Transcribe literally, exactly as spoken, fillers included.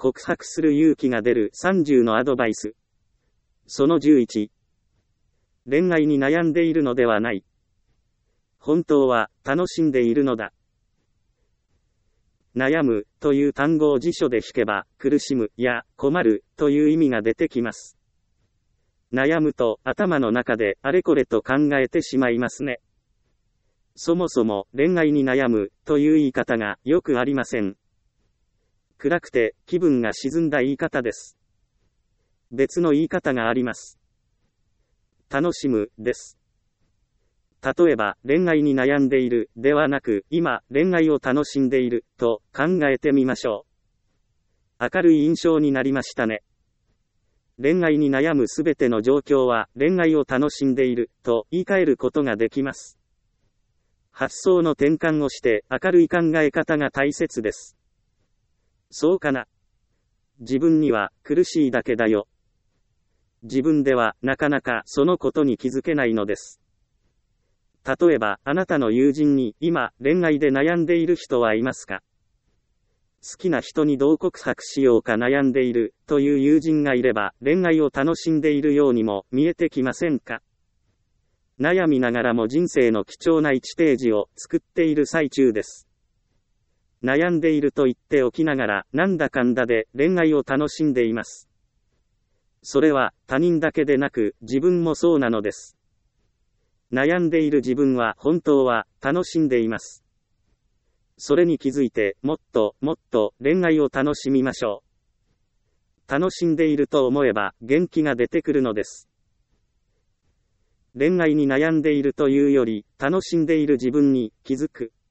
告白する勇気が出るさんじゅうのアドバイス。そのじゅういち。恋愛に悩んでいるのではない。本当は楽しんでいるのだ。悩むという単語を辞書で引けば、苦しむや困るという意味が出てきます。悩むと頭の中であれこれと考えてしまいますね。そもそも恋愛に悩むという言い方がよくありません。暗くて気分が沈んだ言い方です。別の言い方があります。楽しむです。例えば恋愛に悩んでいるではなく今恋愛を楽しんでいると考えてみましょう。明るい印象になりましたね。恋愛に悩むすべての状況は恋愛を楽しんでいると言い換えることができます。発想の転換をして明るい考え方が大切です。そうかな。自分には苦しいだけだよ。自分ではなかなかそのことに気づけないのです。例えばあなたの友人に今恋愛で悩んでいる人はいますか？好きな人にどう告白しようか悩んでいるという友人がいれば恋愛を楽しんでいるようにも見えてきませんか？悩みながらも人生の貴重ないちページを作っている最中です。悩んでいると言っておきながらなんだかんだで恋愛を楽しんでいます。それは他人だけでなく自分もそうなのです。悩んでいる自分は本当は楽しんでいます。それに気づいてもっともっと恋愛を楽しみましょう。楽しんでいると思えば元気が出てくるのです。恋愛に悩んでいるというより楽しんでいる自分に気づく。